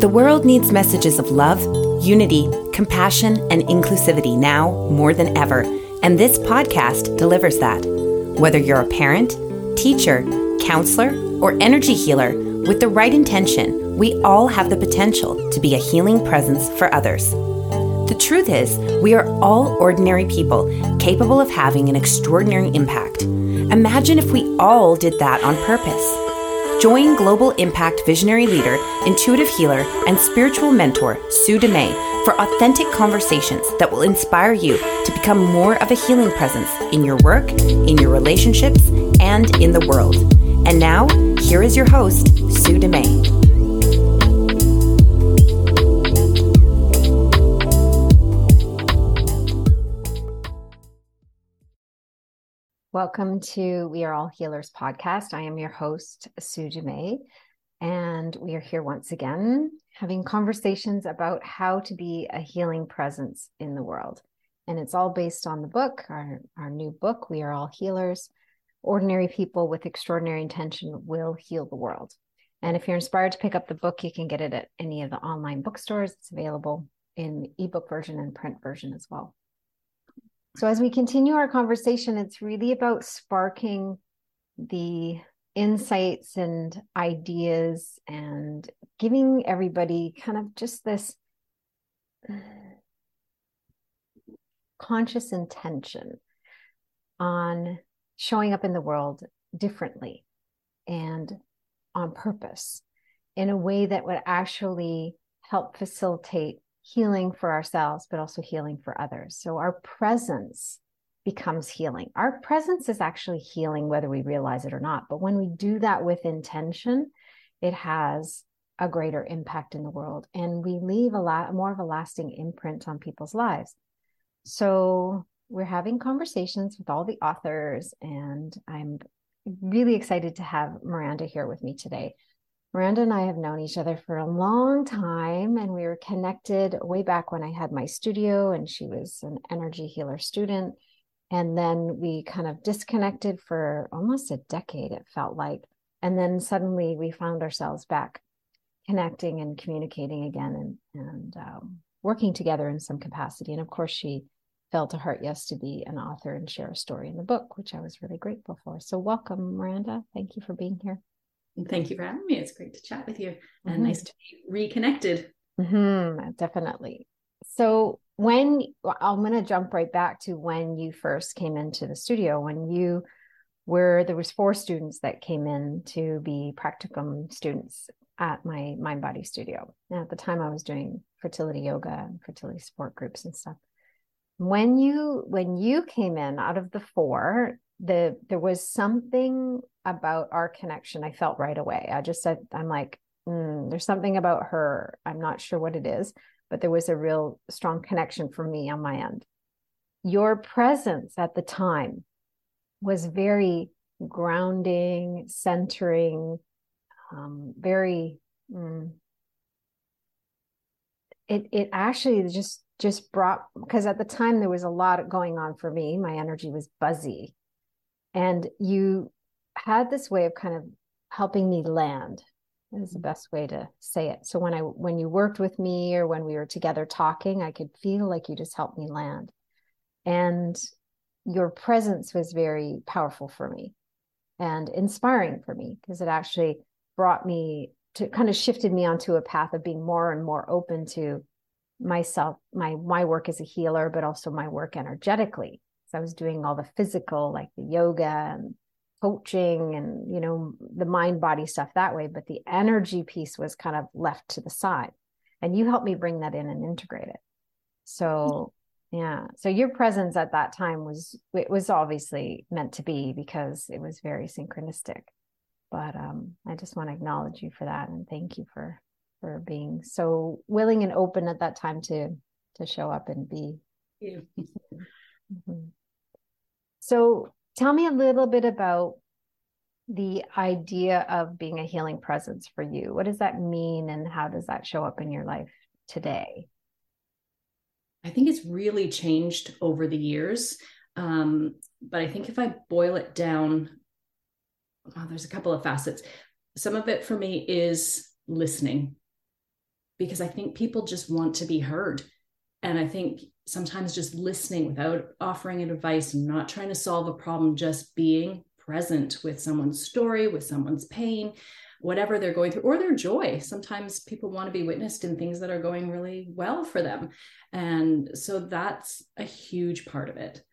The world needs messages of love, unity, compassion, and inclusivity now more than ever, and this podcast delivers that. Whether you're a parent, teacher, counselor, or energy healer, with the right intention, we all have the potential to be a healing presence for others. The truth is, we are all ordinary people capable of having an extraordinary impact. Imagine if we all did that on purpose. Join Global Impact visionary leader, intuitive healer, and spiritual mentor, Sue Dumais, for authentic conversations that will inspire you to become more of a healing presence in your work, in your relationships, and in the world. And now, here is your host, Sue Dumais. Welcome to We Are All Healers podcast. I am your host, Sue Dumais, and we are here once again having conversations about how to be a healing presence in the world. And it's all based on the book, our new book, We Are All Healers. Ordinary people with extraordinary intention will heal the world. And if you're inspired to pick up the book, you can get it at any of the online bookstores. It's available in ebook version and print version as well. So as we continue our conversation, it's really about sparking the insights and ideas and giving everybody kind of just this conscious intention on showing up in the world differently and on purpose in a way that would actually help facilitate healing for ourselves, but also healing for others. So our presence becomes healing. Our presence is actually healing, whether we realize it or not. But when we do that with intention, it has a greater impact in the world. And we leave a lot more of a lasting imprint on people's lives. So we're having conversations with all the authors, and I'm really excited to have Miranda here with me today. Miranda and I have known each other for a long time, and we were connected way back when I had my studio and she was an energy healer student. And then we kind of disconnected for almost a decade, it felt like. And then suddenly we found ourselves back connecting and communicating again and working together in some capacity. And of course, she felt a heart yes to be an author and share a story in the book, which I was really grateful for. So welcome, Miranda. Thank you for being here. Thank you for having me. It's great to chat with you and nice to be reconnected. Definitely. So I'm going to jump right back to when you first came into the studio, there was 4 students that came in to be practicum students at my Mind Body studio. And at the time I was doing fertility yoga and fertility support groups and stuff. When you came in out of the 4, there was something about our connection I felt right away. I just said, I'm like, there's something about her. I'm not sure what it is, but there was a real strong connection for me on my end. Your presence at the time was very grounding, centering, very, it actually just brought, because at the time there was a lot going on for me. My energy was buzzy. And you had this way of kind of helping me land, is the best way to say it. So when you worked with me or when we were together talking, I could feel like you just helped me land. And your presence was very powerful for me and inspiring for me, because it actually brought me to kind of shifted me onto a path of being more and more open to myself, my work as a healer, but also my work energetically. I was doing all the physical, like the yoga and coaching and, the mind body stuff that way. But the energy piece was kind of left to the side, and you helped me bring that in and integrate it. So, yeah. So your presence at that time was obviously meant to be, because it was very synchronistic. But I just want to acknowledge you for that. And thank you for being so willing and open at that time to show up and be. Yeah. So tell me a little bit about the idea of being a healing presence for you. What does that mean, and how does that show up in your life today? I think it's really changed over the years. But I think if I boil it down, there's a couple of facets. Some of it for me is listening. because I think people just want to be heard. And I think sometimes just listening without offering advice, not trying to solve a problem, just being present with someone's story, with someone's pain, whatever they're going through, or their joy. Sometimes people want to be witnessed in things that are going really well for them. And so that's a huge part of it.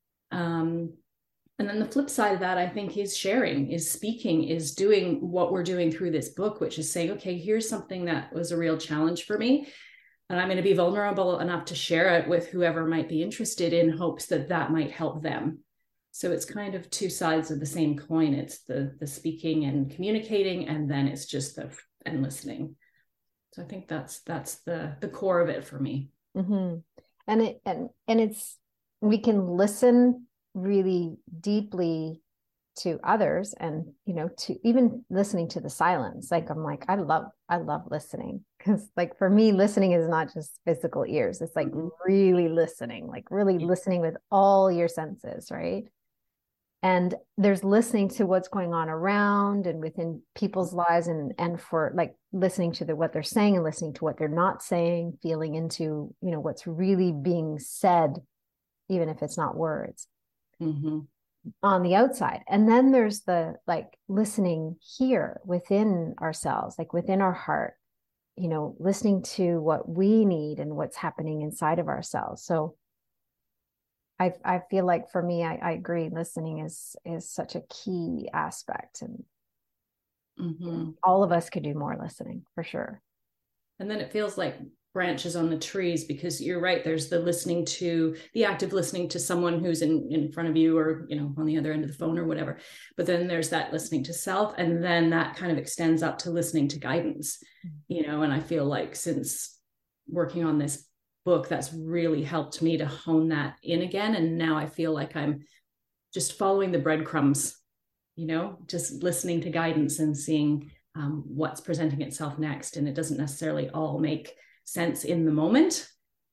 And then the flip side of that, I think, is sharing, is speaking, is doing what we're doing through this book, which is saying, okay, here's something that was a real challenge for me. And I'm going to be vulnerable enough to share it with whoever might be interested, in hopes that that might help them. So it's kind of two sides of the same coin. It's the speaking and communicating, and then it's just and listening. So I think that's the core of it for me. Mm-hmm. And it's, we can listen really deeply to others, and to even listening to the silence. Like, I'm like, I love listening, because like for me, listening is not just physical ears. It's like really listening, like really listening with all your senses, right? And there's listening to what's going on around and within people's lives, and for like listening to what they're saying and listening to what they're not saying, feeling into what's really being said, even if it's not words. Mm-hmm. On the outside. And then there's the like listening here within ourselves, like within our heart, listening to what we need and what's happening inside of ourselves. So I feel like for me, I agree, listening is such a key aspect, and all of us could do more listening for sure. And then it feels like branches on the trees, because you're right, there's the active listening to someone who's in front of you, or on the other end of the phone or whatever, but then there's that listening to self, and then that kind of extends up to listening to guidance. And I feel like since working on this book, that's really helped me to hone that in again, and now I feel like I'm just following the breadcrumbs, just listening to guidance and seeing what's presenting itself next. And it doesn't necessarily all make sense in the moment,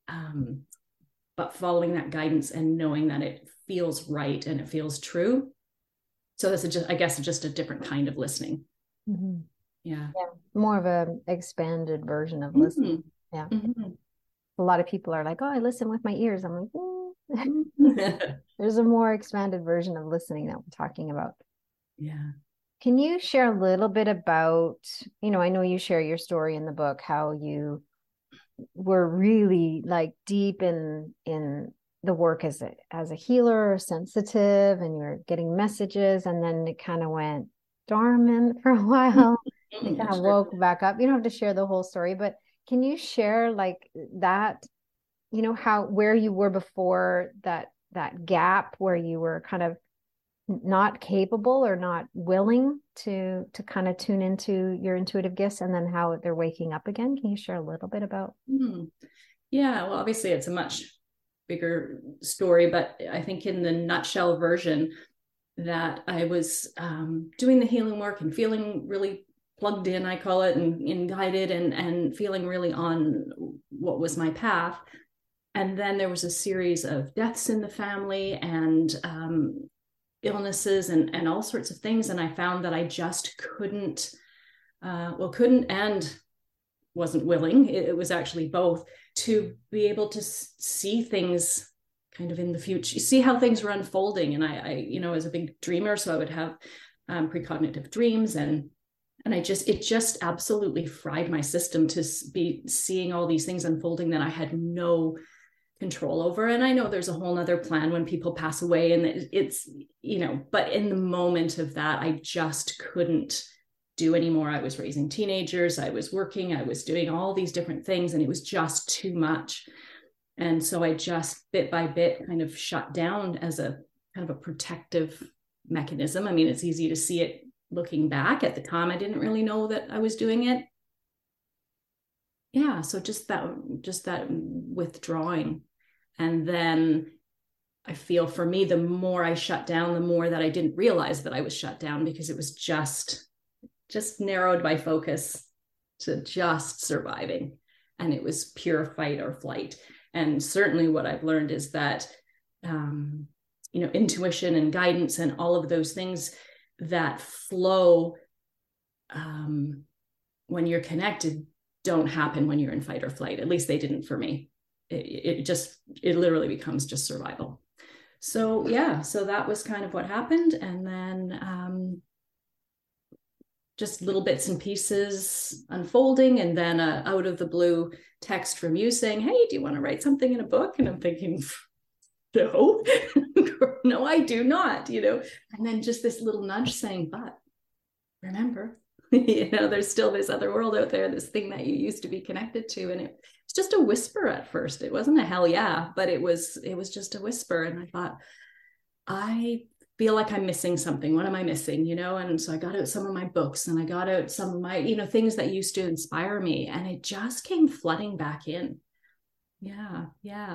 but following that guidance and knowing that it feels right and it feels true. So that's just a different kind of listening. Mm-hmm. Yeah, more of a expanded version of listening. Yeah. A lot of people are like, oh, I listen with my ears. I'm like, there's a more expanded version of listening that we're talking about. Yeah. Can you share a little bit about, I know you share your story in the book, how you were really like deep in the work as a healer, sensitive, and you're getting messages, and then it kind of went dormant for a while. It kind of woke back up. You don't have to share the whole story, but can you share like that, where you were before that gap where you were kind of not capable or not willing to kind of tune into your intuitive gifts, and then how they're waking up again? Can you share a little bit about? Yeah, well, obviously it's a much bigger story, but I think in the nutshell version, that I was doing the healing work and feeling really plugged in, I call it, and guided, and feeling really on what was my path. And then there was a series of deaths in the family, and illnesses and all sorts of things. And I found that I just couldn't and wasn't willing. It was actually both, to be able to see things kind of in the future, see how things were unfolding. And I was a big dreamer, so I would have precognitive dreams, and it just absolutely fried my system to be seeing all these things unfolding that I had no control over. And I know there's a whole nother plan when people pass away, and it's, but in the moment of that, I just couldn't do anymore. I was raising teenagers, I was working, I was doing all these different things, and it was just too much. And so I just bit by bit kind of shut down as a kind of a protective mechanism. I mean, it's easy to see it looking back. At the time, I didn't really know that I was doing it. Yeah, so just that withdrawing. And then I feel, for me, the more I shut down, the more that I didn't realize that I was shut down, because it was just narrowed my focus to just surviving. And it was pure fight or flight. And certainly what I've learned is that, intuition and guidance and all of those things that flow when you're connected don't happen when you're in fight or flight. At least they didn't for me. It literally becomes just survival. So yeah, so that was kind of what happened. And then just little bits and pieces unfolding. And then out of the blue text from you saying, hey, do you want to write something in a book? And I'm thinking, no, no, I do not, and then just this little nudge saying, but remember, there's still this other world out there, this thing that you used to be connected to. And it's just a whisper at first. It wasn't a hell yeah, but it was just a whisper. And I thought, I feel like I'm missing something. What am I missing? And so I got out some of my books, and I got out some of my, things that used to inspire me, and it just came flooding back in. Yeah.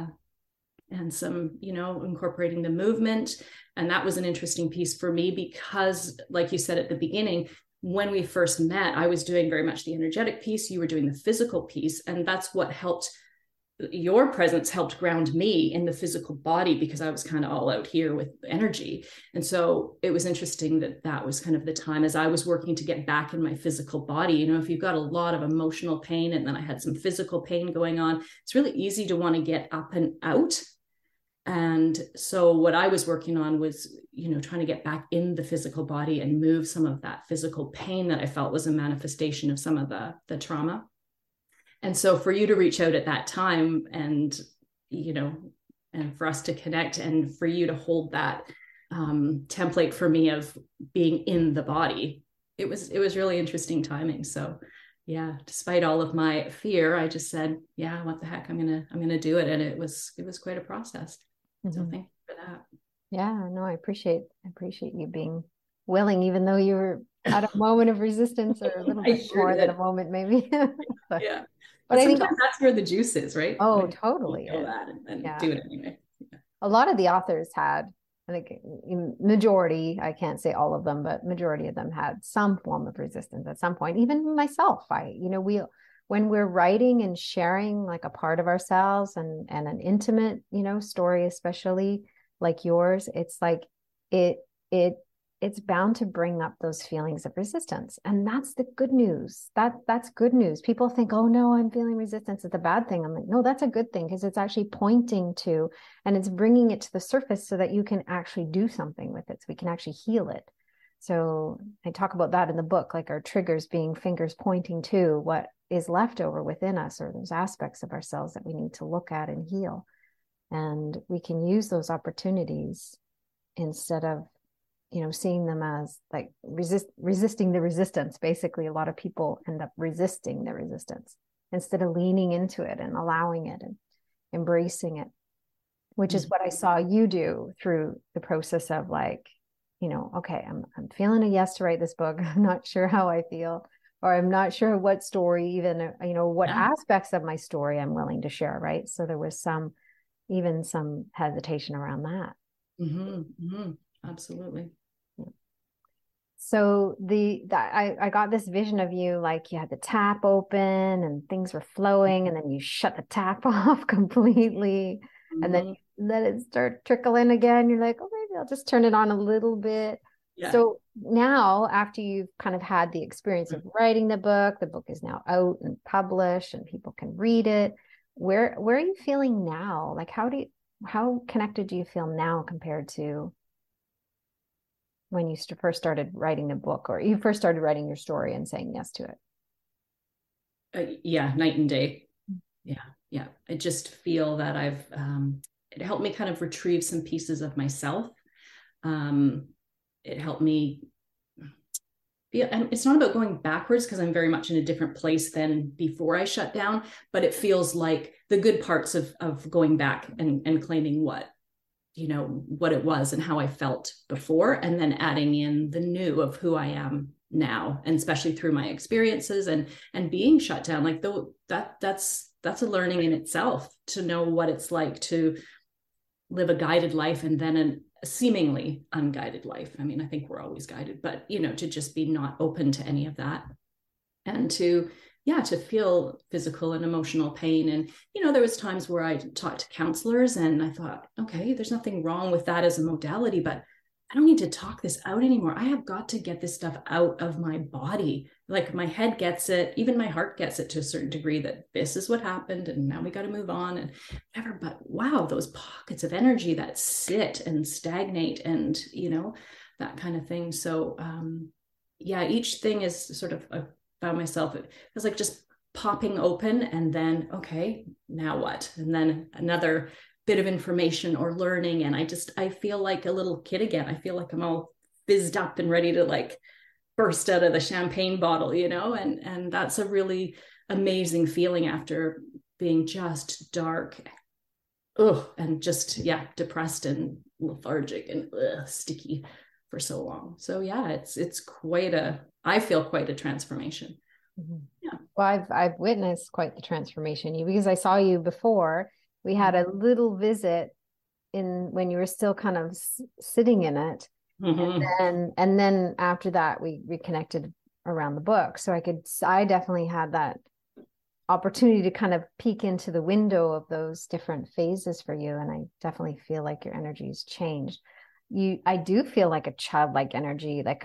And some, incorporating the movement. And that was an interesting piece for me because, like you said at the beginning, when we first met, I was doing very much the energetic piece. You were doing the physical piece. And that's what helped. Your presence helped ground me in the physical body, because I was kind of all out here with energy. And so it was interesting that was kind of the time as I was working to get back in my physical body. If you've got a lot of emotional pain, and then I had some physical pain going on, it's really easy to want to get up and out. And so what I was working on was, trying to get back in the physical body and move some of that physical pain that I felt was a manifestation of some of the trauma. And so for you to reach out at that time and, and for us to connect, and for you to hold that template for me of being in the body, it was really interesting timing. So yeah, despite all of my fear, I just said, yeah, what the heck, I'm going to do it. And it was quite a process. Mm-hmm. So thank you for that. Yeah, no, I appreciate you being willing, even though you were at a moment of resistance, or a little bit more than a moment, maybe. But, yeah. But I think that's where the juice is, right? Oh, totally. You know that and do it anyway. Yeah. A lot of the authors had, I think majority, I can't say all of them, but majority of them had some form of resistance at some point. Even myself, when we're writing and sharing like a part of ourselves and an intimate, story, especially like yours, it's like it's bound to bring up those feelings of resistance. And that's the good news. That's good news. People think, oh no, I'm feeling resistance. It's a bad thing. I'm like, no, that's a good thing, because it's actually pointing to, and it's bringing it to the surface so that you can actually do something with it. So we can actually heal it. So I talk about that in the book, like our triggers being fingers pointing to what is left over within us, or those aspects of ourselves that we need to look at and heal. And we can use those opportunities instead of, seeing them as like resisting the resistance. Basically, a lot of people end up resisting the resistance instead of leaning into it and allowing it and embracing it, which is what I saw you do through the process of like, okay, I'm feeling a yes to write this book. I'm not sure how I feel, or I'm not sure what story, even, what aspects of my story I'm willing to share. Right. So there was some hesitation around that. Mm-hmm. Mm-hmm. Absolutely. So I got this vision of you, like you had the tap open and things were flowing, and then you shut the tap off completely, and then you let it start trickling again. You're like, oh, maybe I'll just turn it on a little bit. Yeah. So now, after you've kind of had the experience of writing the book is now out and published, and people can read it. Where are you feeling now? Like, how connected do you feel now compared to when you first started writing the book, or you first started writing your story and saying yes to it? Yeah, night and day. Yeah. I just feel that it helped me kind of retrieve some pieces of myself. It helped me and it's not about going backwards, because I'm very much in a different place than before I shut down, but it feels like the good parts of going back and claiming what it was and how I felt before, and then adding in the new of who I am now, and especially through my experiences and being shut down. Like that's a learning in itself, to know what it's like to live a guided life and then a seemingly unguided life. I mean, I think we're always guided, but to just be not open to any of that, and to feel physical and emotional pain. And, there was times where I talked to counselors and I thought, okay, there's nothing wrong with that as a modality, but I don't need to talk this out anymore. I have got to get this stuff out of my body. Like my head gets it, even my heart gets it to a certain degree, that this is what happened and now we got to move on and whatever. But wow, those pockets of energy that sit and stagnate and, that kind of thing. So yeah, each thing is sort of, I found myself, it was like just popping open and then, okay, now what? And then another bit of information or learning. And I feel like a little kid again. I feel like I'm all fizzed up and ready to like burst out of the champagne bottle, and that's a really amazing feeling after being just dark, and just, depressed and lethargic and sticky for so long. So yeah, it's I feel quite a transformation. Mm-hmm. Yeah. Well, I've witnessed quite the transformation, because I saw you before. We had a little visit when you were still kind of sitting in it. Mm-hmm. And then after that, we reconnected around the book. So I definitely had that opportunity to kind of peek into the window of those different phases for you. And I definitely feel like your energy's changed. I do feel like a childlike energy, like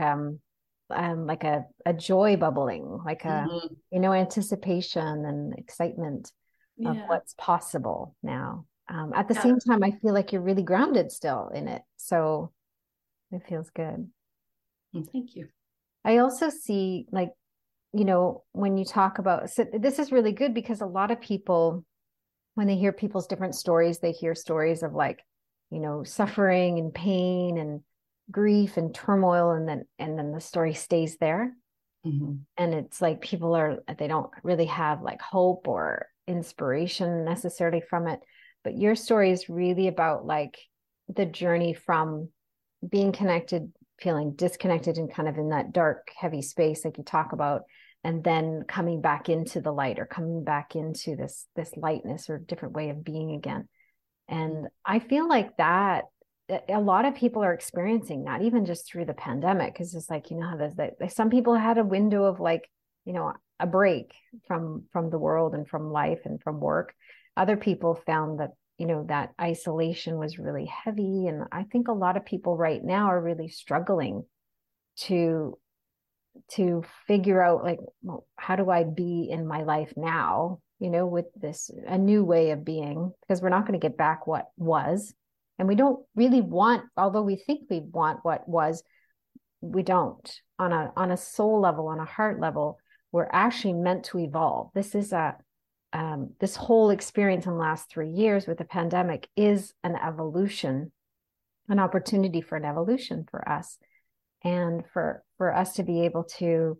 a joy bubbling, like mm-hmm. Anticipation and excitement of what's possible now. At the same time, I feel like you're really grounded still in it. So it feels good. Thank you. I also see, like, when you talk about, so this is really good, because a lot of people, when they hear people's different stories, they hear stories of like, suffering and pain and grief and turmoil. And then the story stays there. Mm-hmm. And it's like they don't really have like hope or inspiration necessarily from it. But your story is really about like the journey from being connected, feeling disconnected and kind of in that dark, heavy space like you talk about, and then coming back into the light, or coming back into this lightness or different way of being again. And I feel like that a lot of people are experiencing that, even just through the pandemic, because it's like, how there's some people had a window of like, a break from the world and from life and from work. Other people found that, that isolation was really heavy. And I think a lot of people right now are really struggling to figure out like, well, how do I be in my life now, with a new way of being, because we're not going to get back what was. And we don't really want, although we think we want what was, we don't. On a soul level, on a heart level, we're actually meant to evolve. This is this whole experience in the last 3 years with the pandemic is an evolution, an opportunity for an evolution for us. And for us to be able to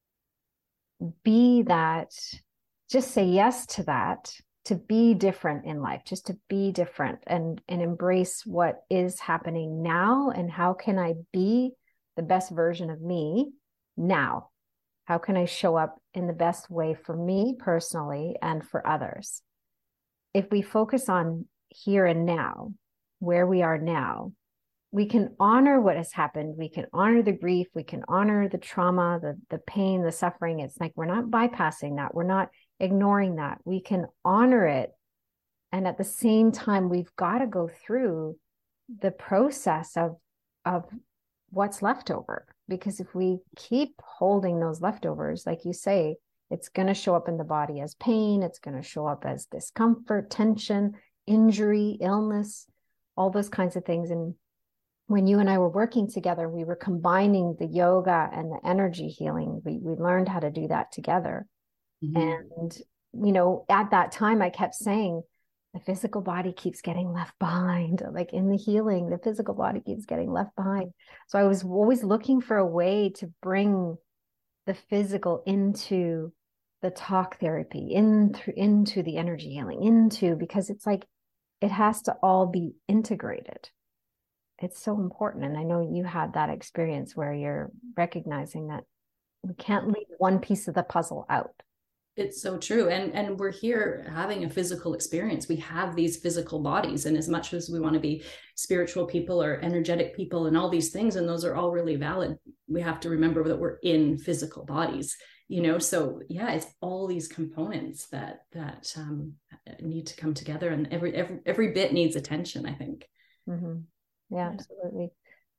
be that, just say yes to that, to be different in life, just to be different and embrace what is happening now. And how can I be the best version of me now? How can I show up in the best way for me personally and for others? If we focus on here and now, where we are now, we can honor what has happened. We can honor the grief. We can honor the trauma, the pain, the suffering. It's like, we're not bypassing that. We're not ignoring that. We can honor it. And at the same time, we've got to go through the process of what's left over. Because if we keep holding those leftovers, like you say, it's going to show up in the body as pain. It's going to show up as discomfort, tension, injury, illness, all those kinds of things. And when you and I were working together, we were combining the yoga and the energy healing. We learned how to do that together. Mm-hmm. And, at that time, I kept saying, the physical body keeps getting left behind. Like in the healing, the physical body keeps getting left behind. So I was always looking for a way to bring the physical into the talk therapy, into the energy healing, because it's like, it has to all be integrated. It's so important. And I know you had that experience where you're recognizing that we can't leave one piece of the puzzle out. It's so true. And we're here having a physical experience. We have these physical bodies. And as much as we want to be spiritual people or energetic people and all these things, and those are all really valid, we have to remember that we're in physical bodies, So yeah, it's all these components that need to come together, and every bit needs attention, I think. Mm-hmm. Yeah, absolutely.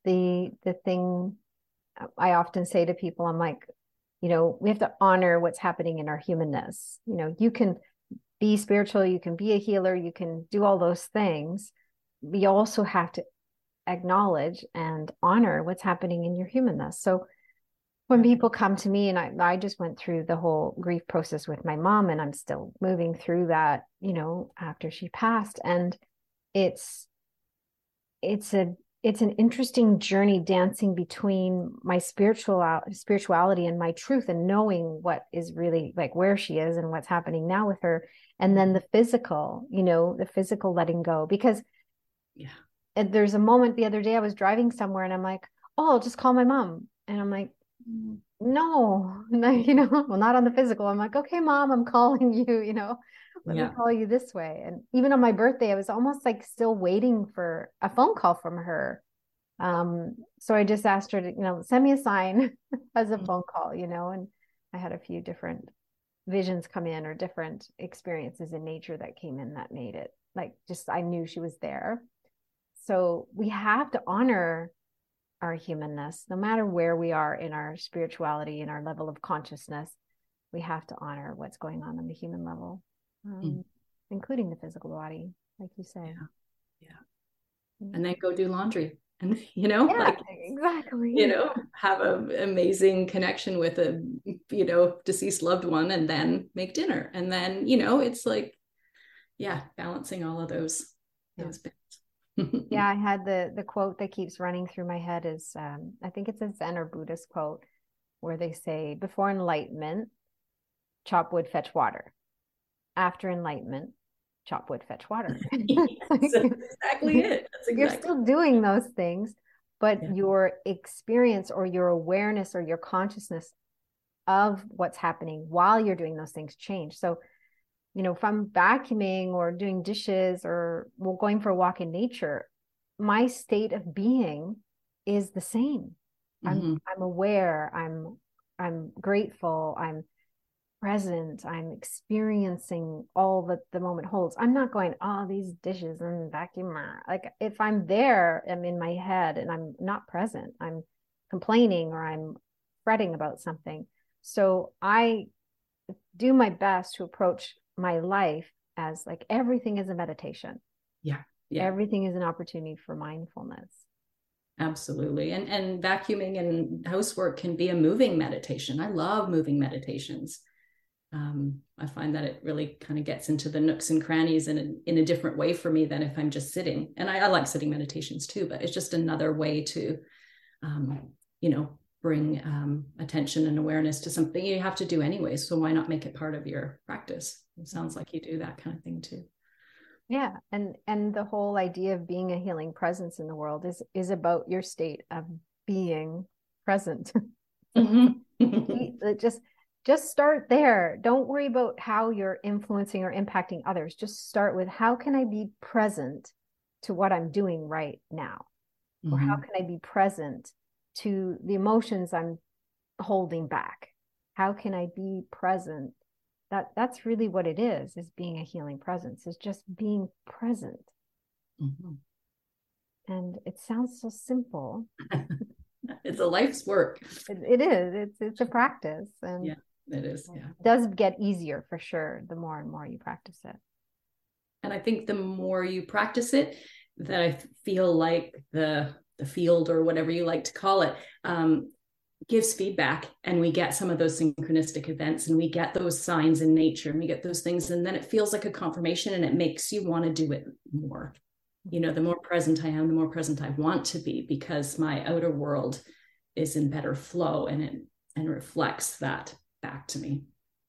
the thing I often say to people, I'm like, we have to honor what's happening in our humanness. You can be spiritual, you can be a healer, you can do all those things. We also have to acknowledge and honor what's happening in your humanness. So when people come to me, and I just went through the whole grief process with my mom, and I'm still moving through that, after she passed. And it's an interesting journey dancing between my spirituality and my truth, and knowing what is really like where she is and what's happening now with her. And then the physical letting go, because there's a moment the other day I was driving somewhere and I'm like, oh, I'll just call my mom. And I'm like, no, well, not on the physical. I'm like, okay, mom, I'm calling you, let me call you this way. And even on my birthday, I was almost like still waiting for a phone call from her. So I just asked her to, send me a sign as a phone call, and I had a few different visions come in, or different experiences in nature that came in that made it like, just, I knew she was there. So we have to honor our humanness, no matter where we are in our spirituality and our level of consciousness. We have to honor what's going on the human level, including the physical body, like you say. And then go do laundry, and exactly, have an amazing connection with a deceased loved one, and then make dinner, and then it's like balancing all of those bits. I had the quote that keeps running through my head is I think it's a Zen or Buddhist quote, where they say, before enlightenment, chop wood, fetch water. After enlightenment, chop wood, fetch water. That's exactly it. You're still doing those things, but your experience or your awareness or your consciousness of what's happening while you're doing those things change. So if I'm vacuuming or doing dishes or going for a walk in nature, my state of being is the same. I'm aware, I'm grateful, I'm present, I'm experiencing all that the moment holds. I'm not going, oh, these dishes and vacuum. Like, if I'm there, I'm in my head and I'm not present, I'm complaining or I'm fretting about something. So I do my best to approach my life as like everything is a meditation. Everything is an opportunity for mindfulness. Absolutely. And vacuuming and housework can be a moving meditation. I love moving meditations. I find that it really kind of gets into the nooks and crannies in a different way for me than if I'm just sitting. And I like sitting meditations too, but it's just another way to bring attention and awareness to something you have to do anyway. So why not make it part of your practice? It sounds like you do that kind of thing too. Yeah. And the whole idea of being a healing presence in the world is about your state of being present. Just start there. Don't worry about how you're influencing or impacting others. Just start with, how can I be present to what I'm doing right now? Or how can I be present to the emotions I'm holding back? How can I be present? That's really what it is being a healing presence, is just being present. And it sounds so simple. It's a life's work. It is. It's a practice. And it is. Yeah. It does get easier for sure, the more and more you practice it. And I think the more you practice it, that I feel like the field, or whatever you like to call it, gives feedback, and we get some of those synchronistic events, and we get those signs in nature, and we get those things, and then it feels like a confirmation, and it makes you want to do it more. The more present I am, the more present I want to be, because my outer world is in better flow, and it reflects that back to me.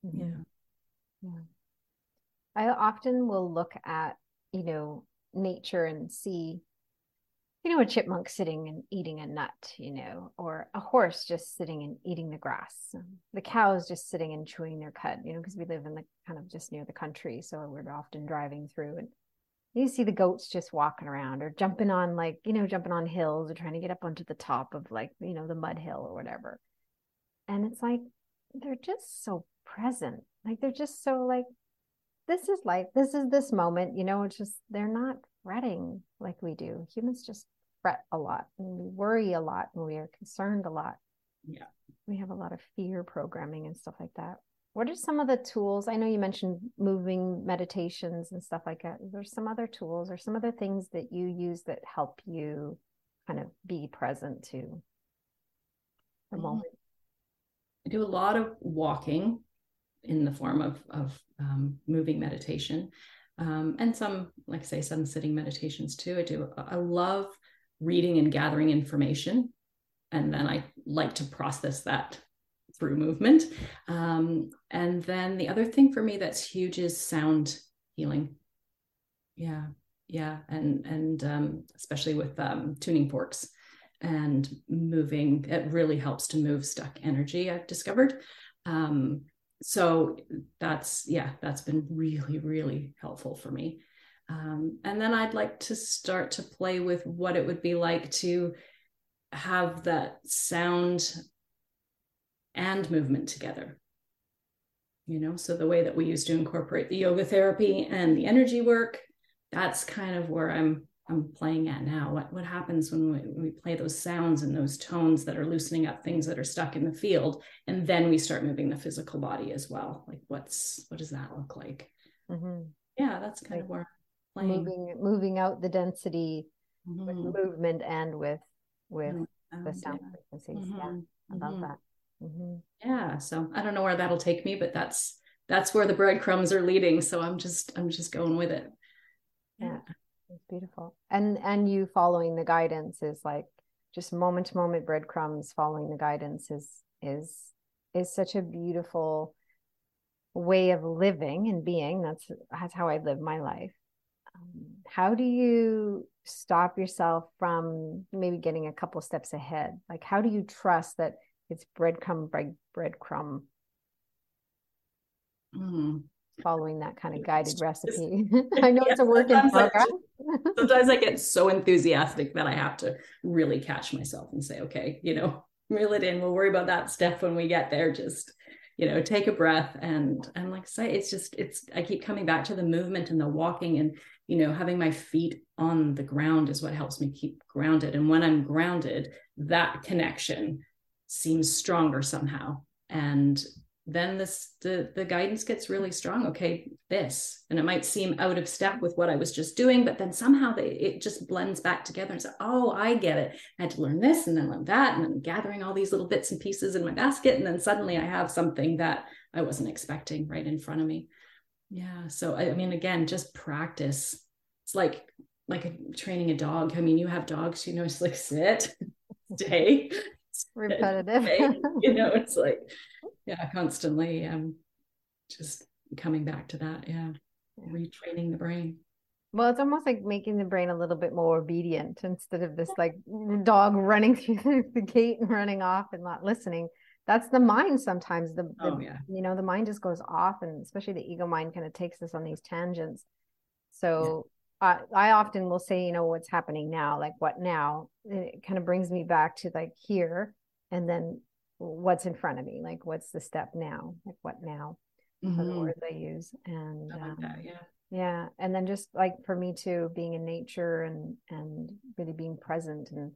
I often will look at nature and see a chipmunk sitting and eating a nut, or a horse just sitting and eating the grass. The cows just sitting and chewing their cud, because we live in the kind of just near the country. So we're often driving through, and you see the goats just walking around, or jumping on jumping on hills, or trying to get up onto the top of the mud hill or whatever. And it's like, they're just so present. Like, they're just so like, this is life. This is this moment, it's just, they're not fretting like we do. Humans just fret a lot, and we worry a lot, and we are concerned a lot. Yeah. We have a lot of fear programming and stuff like that. What are some of the tools? I know you mentioned moving meditations and stuff like that. There's some other tools or some other things that you use that help you kind of be present to the moment. I do a lot of walking in the form of moving meditation, and some, like I say, some sitting meditations too. I love reading and gathering information, and then I like to process that through movement. And then the other thing for me that's huge is sound healing. Yeah. And especially with tuning forks and moving, it really helps to move stuck energy, I've discovered. So that's been really, really helpful for me. And then I'd like to start to play with what it would be like to have that sound and movement together. So the way that we used to incorporate the yoga therapy and the energy work, that's kind of where I'm playing at now. What happens when we play those sounds and those tones that are loosening up things that are stuck in the field, and then we start moving the physical body as well. Like what does that look like? Mm-hmm. Yeah, that's kind of where I'm playing. Moving out the density with movement and with the sound frequencies. Mm-hmm. Yeah, I love that. Mm-hmm. Yeah, so I don't know where that'll take me, but that's where the breadcrumbs are leading. So I'm just going with it. Yeah, it's beautiful. And you following the guidance is like just moment to moment breadcrumbs. Following the guidance is such a beautiful way of living and being. That's how I live my life. How do you stop yourself from maybe getting a couple steps ahead? Like, how do you trust that it's breadcrumb, following that kind of guided recipe? I know it's a work in progress. Sometimes I get so enthusiastic that I have to really catch myself and say, okay, reel it in. We'll worry about that step when we get there. Just, take a breath. And like I say, I keep coming back to the movement and the walking, and, having my feet on the ground is what helps me keep grounded. And when I'm grounded, that connection seems stronger somehow. And then the guidance gets really strong. Okay, and it might seem out of step with what I was just doing, but then somehow it just blends back together and says, oh, I get it. I had to learn this and then learn that, and then gathering all these little bits and pieces in my basket. And then suddenly I have something that I wasn't expecting right in front of me. Yeah. So, I mean, again, just practice. It's like training a dog. I mean, you have dogs, it's like sit, stay, repetitive. It's like, yeah, constantly just coming back to that. Yeah. Retraining the brain. Well, it's almost like making the brain a little bit more obedient instead of this like dog running through the gate and running off and not listening. That's the mind sometimes. The mind just goes off, and especially the ego mind kind of takes us on these tangents. So I often will say, what's happening now, like what now? It kind of brings me back to like here, and then what's in front of me, like what's the step now, like what now? Mm-hmm. Are the words I use. And I like that, yeah. And then just like for me too, being in nature and really being present. And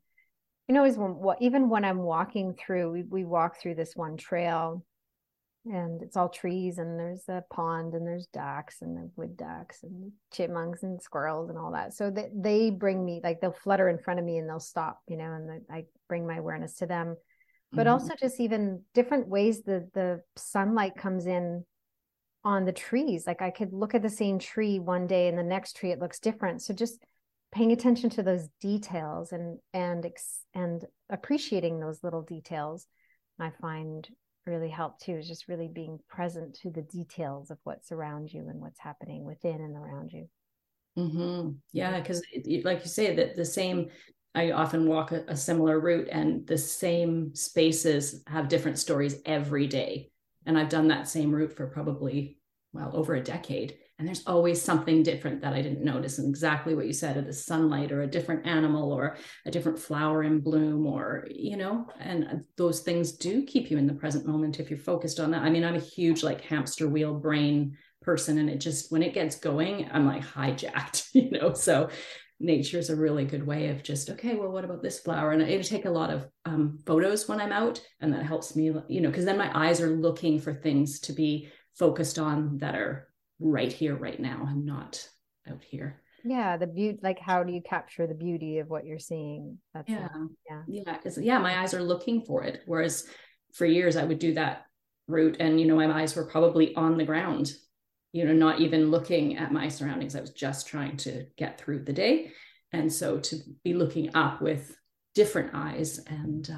even when I'm walking through, we walk through this one trail, and it's all trees, and there's a pond, and there's ducks, and the wood ducks and chipmunks and squirrels and all that. So they bring me, like they'll flutter in front of me and they'll stop, and I bring my awareness to them. But also just even different ways the sunlight comes in on the trees. Like I could look at the same tree one day, and the next tree, it looks different. So just paying attention to those details and appreciating those little details, I find really help too, is just really being present to the details of what's around you and what's happening within and around you. Mm-hmm. Yeah, because like you say, that the same, I often walk a similar route, and the same spaces have different stories every day. And I've done that same route for probably, over a decade. And there's always something different that I didn't notice. And exactly what you said, of the sunlight, or a different animal, or a different flower in bloom, or, and those things do keep you in the present moment if you're focused on that. I mean, I'm a huge like hamster wheel brain person, and it just, when it gets going, I'm like hijacked, so nature is a really good way of just, okay, well, what about this flower? And I take a lot of photos when I'm out, and that helps me, because then my eyes are looking for things to be focused on that are right here, right now, and not out here. Yeah, the beauty, like how do you capture the beauty of what you're seeing? That's because my eyes are looking for it. Whereas for years I would do that route, and my eyes were probably on the ground, not even looking at my surroundings. I was just trying to get through the day. And so to be looking up with different eyes and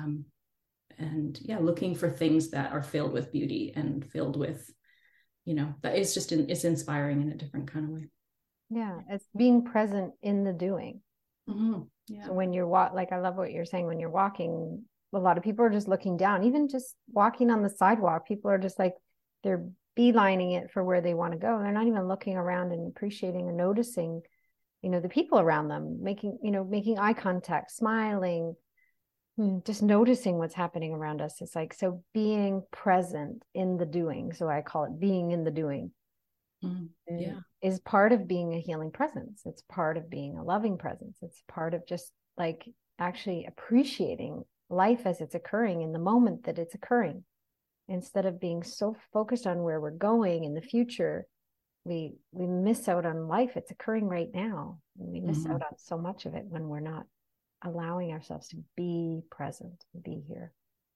looking for things that are filled with beauty and filled with, that is just, it's inspiring in a different kind of way. Yeah. It's being present in the doing. Mm-hmm. Yeah. So when you're like, I love what you're saying, when you're walking, a lot of people are just looking down, even just walking on the sidewalk. People are just like, they're beelining it for where they want to go. They're not even looking around and appreciating or noticing, the people around them, making eye contact, smiling, just noticing what's happening around us. It's like, so being present in the doing. So I call it being in the doing. Yeah. Is part of being a healing presence. It's part of being a loving presence. It's part of just like actually appreciating life as it's occurring in the moment that it's occurring. Instead of being so focused on where we're going in the future, we miss out on life. It's occurring right now. And we miss out on so much of it when we're not allowing ourselves to be present and be here.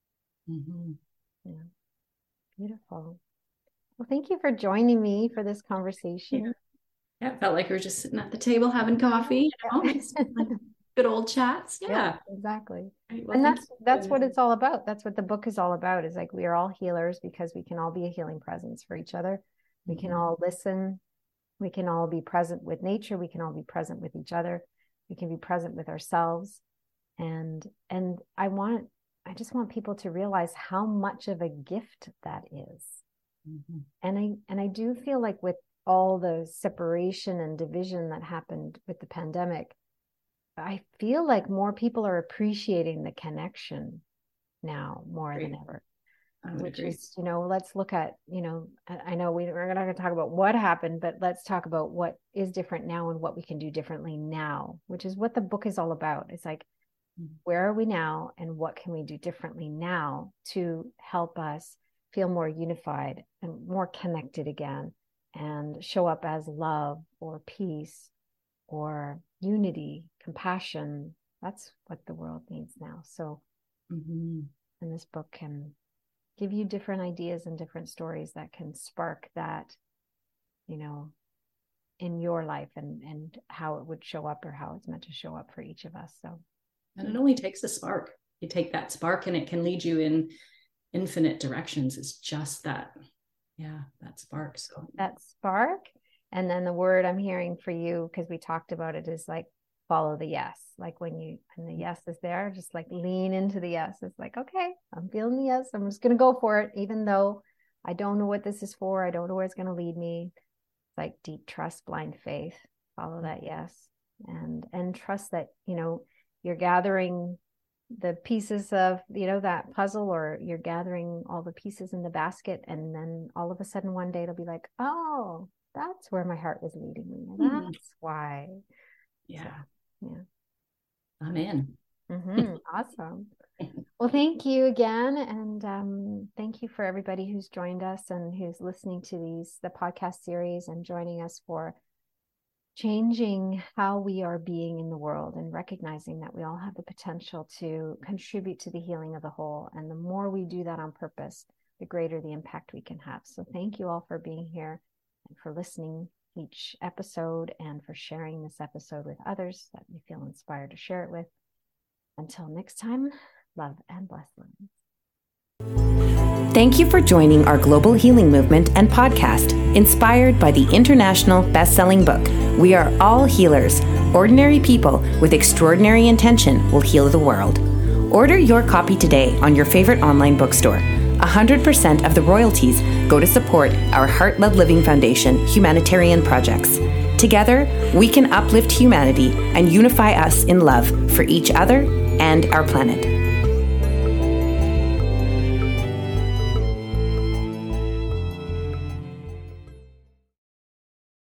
Yeah. Beautiful. Well, thank you for joining me for this conversation. Yeah, it felt like we were just sitting at the table having coffee, good old chats. Yeah, exactly. Right, well, and that's what it's all about. That's what the book is all about, is like, we are all healers because we can all be a healing presence for each other. We can all listen. We can all be present with nature. We can all be present with each other. We can be present with ourselves. And I just want people to realize how much of a gift that is. And I do feel like with all the separation and division that happened with the pandemic, I feel like more people are appreciating the connection now more than ever. Which is, let's look at, I know we're not going to talk about what happened, but let's talk about what is different now and what we can do differently now, which is what the book is all about. It's like, where are we now and what can we do differently now to help us feel more unified and more connected again, and show up as love or peace or unity, compassion. That's what the world needs now. So, and this book can give you different ideas and different stories that can spark that, in your life and how it would show up, or how it's meant to show up for each of us. So, and it only takes a spark. You take that spark and it can lead you in infinite directions. It's just that spark. So that spark, and then the word I'm hearing for you, because we talked about it, is like, follow the yes. Like when the yes is there, just like lean into the yes. It's like, okay, I'm feeling the yes, I'm just gonna go for it, even though I don't know what this is for, I don't know where it's gonna lead me. It's like deep trust, blind faith. Follow that yes, and trust that you're gathering the pieces of that puzzle, or you're gathering all the pieces in the basket, and then all of a sudden one day it'll be like, oh, that's where my heart was leading me. That's why. I'm in. Awesome. Well, thank you again, and thank you for everybody who's joined us and who's listening to the podcast series and joining us for changing how we are being in the world, and recognizing that we all have the potential to contribute to the healing of the whole. And the more we do that on purpose, the greater the impact we can have. So thank you all for being here and for listening each episode, and for sharing this episode with others that you feel inspired to share it with. Until next time, love and blessings. Thank you for joining our global healing movement and podcast, inspired by the international best-selling book, We Are All Healers. Ordinary people with extraordinary intention will heal the world. Order your copy today on your favorite online bookstore. 100% of the royalties go to support our Heart Love Living Foundation humanitarian projects. Together, we can uplift humanity and unify us in love for each other and our planet.